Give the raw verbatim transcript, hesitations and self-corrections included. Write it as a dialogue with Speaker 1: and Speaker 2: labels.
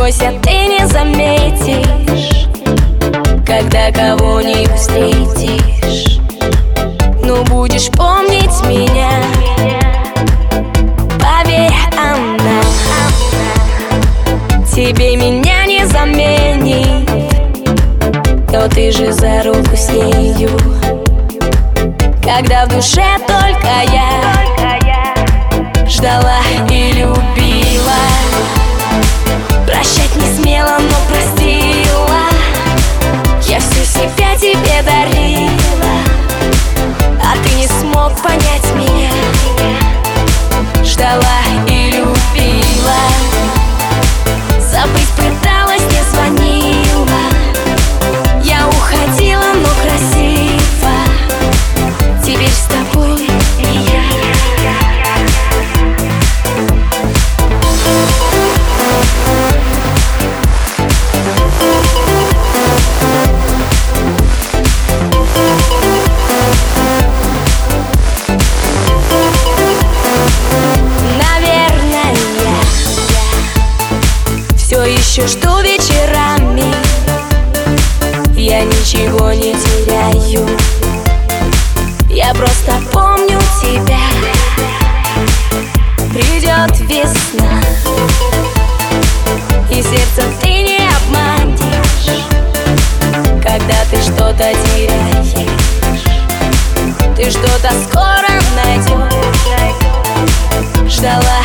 Speaker 1: бойся, ты не заметишь, когда кого не встретишь. Ну будешь помнить меня, поверь, она тебе меня не заменит. Но ты же за руку с нею, когда в душе только я ждала и любила. Прощать не смела, но простила. Я всю себя тебе дарила, а ты не смог понять меня. Ждала и любила, забыть пыталась, не звонила. Я уходила, но красиво. Теперь с тобой и я. Наверное, все еще жду вечерами. Я ничего не теряю, я просто помню тебя. Придет весна, и сердце ты не обманешь. Когда ты что-то теряешь, ты что-то скоро найдешь. Ждала